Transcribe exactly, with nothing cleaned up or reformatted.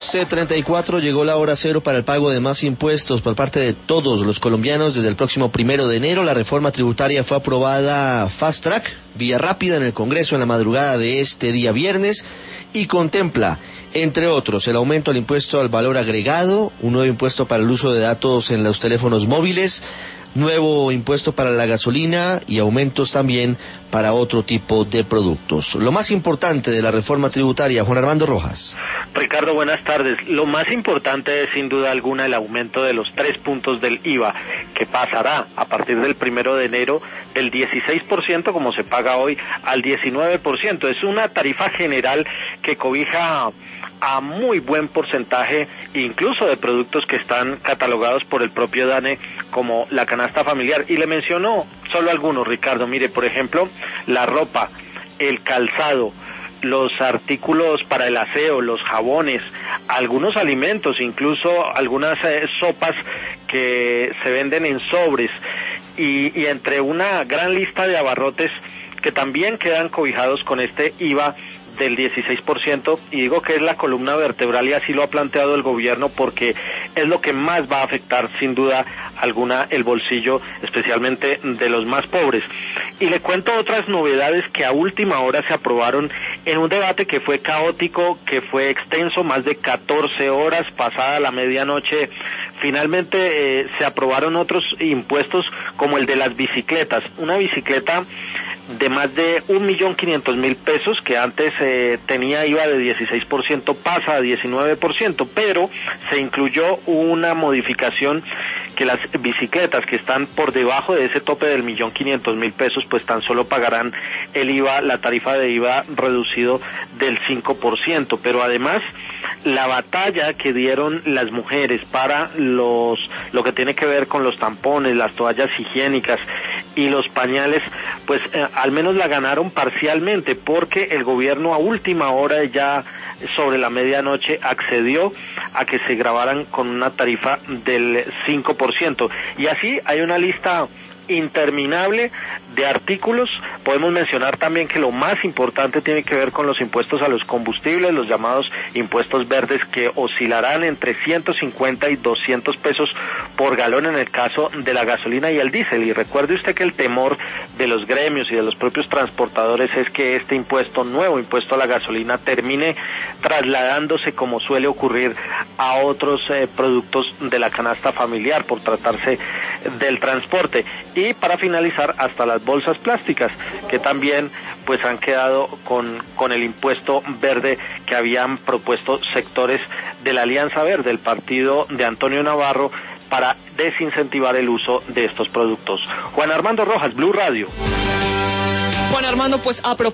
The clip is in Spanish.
once treinta y cuatro llegó la hora cero para el pago de más impuestos por parte de todos los colombianos desde el próximo primero de enero. La reforma tributaria fue aprobada fast track, vía rápida, en el Congreso en la madrugada de este día viernes y contempla, entre otros, el aumento al impuesto al valor agregado, un nuevo impuesto para el uso de datos en los teléfonos móviles, nuevo impuesto para la gasolina y aumentos también para otro tipo de productos. Lo más importante de la reforma tributaria, Juan Armando Rojas. Ricardo, buenas tardes. Lo más importante es sin duda alguna el aumento de los tres puntos del I V A, que pasará a partir del primero de enero del dieciséis por ciento, como se paga hoy, al diecinueve por ciento. Es una tarifa general que cobija a muy buen porcentaje, incluso de productos que están catalogados por el propio DANE como la canasta familiar. Y le menciono solo algunos, Ricardo. Mire, por ejemplo, la ropa, el calzado, los artículos para el aseo, los jabones, algunos alimentos, incluso algunas eh, sopas que se venden en sobres, y, y entre una gran lista de abarrotes que también quedan cobijados con este I V A del dieciséis por ciento, y digo que es la columna vertebral y así lo ha planteado el gobierno porque es lo que más va a afectar sin duda alguna el bolsillo, especialmente de los más pobres. Y le cuento otras novedades que a última hora se aprobaron en un debate que fue caótico, que fue extenso, más de catorce horas, pasada la medianoche. Finalmente eh, se aprobaron otros impuestos como el de las bicicletas, una bicicleta de más de un millón quinientos mil pesos, que antes eh, tenía I V A de dieciséis por ciento, pasa a diecinueve por ciento, pero se incluyó una modificación que las bicicletas que están por debajo de ese tope del millón quinientos mil pesos, pues tan solo pagarán el I V A, la tarifa de I V A reducido del cinco por ciento, pero además la batalla que dieron las mujeres para los lo que tiene que ver con los tampones, las toallas higiénicas y los pañales, pues eh, al menos la ganaron parcialmente, porque el gobierno a última hora, ya sobre la medianoche, accedió a que se grabaran con una tarifa del cinco por ciento. Y así hay una lista interminable de artículos. Podemos mencionar también que lo más importante tiene que ver con los impuestos a los combustibles, los llamados impuestos verdes, que oscilarán entre ciento cincuenta y doscientos pesos por galón en el caso de la gasolina y el diésel. Y recuerde usted que el temor de los gremios y de los propios transportadores es que este impuesto, nuevo impuesto a la gasolina, termine trasladándose, como suele ocurrir, a otros eh, productos de la canasta familiar, por tratarse del transporte. Y para finalizar, hasta las bolsas plásticas, que también pues han quedado con, con el impuesto verde que habían propuesto sectores de la Alianza Verde, el partido de Antonio Navarro, para desincentivar el uso de estos productos. Juan Armando Rojas, Blue Radio. Juan Armando, pues a propósito